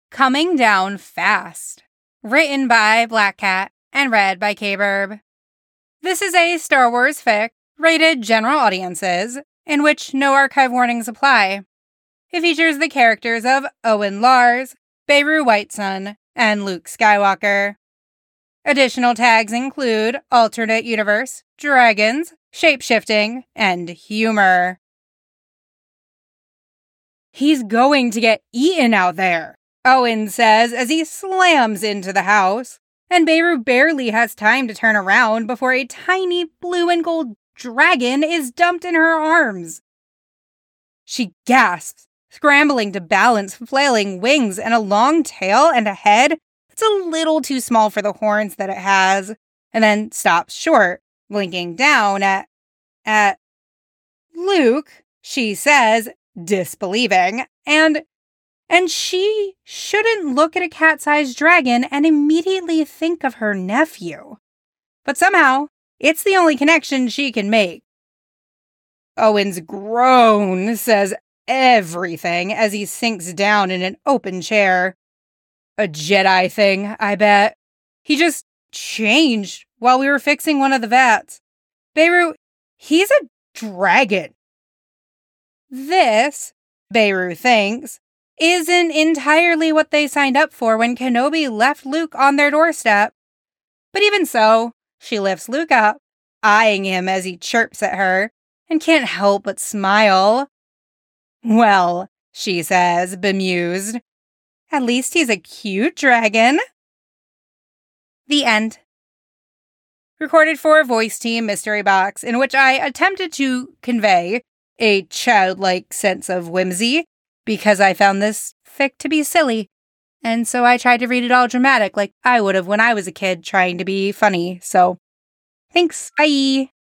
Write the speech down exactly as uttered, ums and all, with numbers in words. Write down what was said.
Coming Down Fast, written by Black Cat and read by K-Burb. This is a Star Wars fic, rated general audiences, in which no archive warnings apply. It features the characters of Owen Lars, Beru Whitesun, and Luke Skywalker. Additional tags include alternate universe, dragons, shape-shifting, and humor. "He's going to get eaten out there," Owen says as he slams into the house, and Beru barely has time to turn around before a tiny blue and gold dragon is dumped in her arms. She gasps, scrambling to balance flailing wings and a long tail and a head that's a little too small for the horns that it has, and then stops short, blinking down at, at Luke, she says, disbelieving, and and she shouldn't look at a cat-sized dragon and immediately think of her nephew. But somehow, it's the only connection she can make. Owen's groan says everything as he sinks down in an open chair. A Jedi thing, I bet. He just changed while we were fixing one of the vats. Beru, he's a dragon. This, Beru thinks, isn't entirely what they signed up for when Kenobi left Luke on their doorstep. But even so, she lifts Luke up, eyeing him as he chirps at her, and can't help but smile. "Well," she says, bemused, "at least he's a cute dragon." The end. Recorded for Voice Team Mystery Box, in which I attempted to convey a childlike sense of whimsy, because I found this fic to be silly, and so I tried to read it all dramatic like I would have when I was a kid trying to be funny. So, thanks, bye!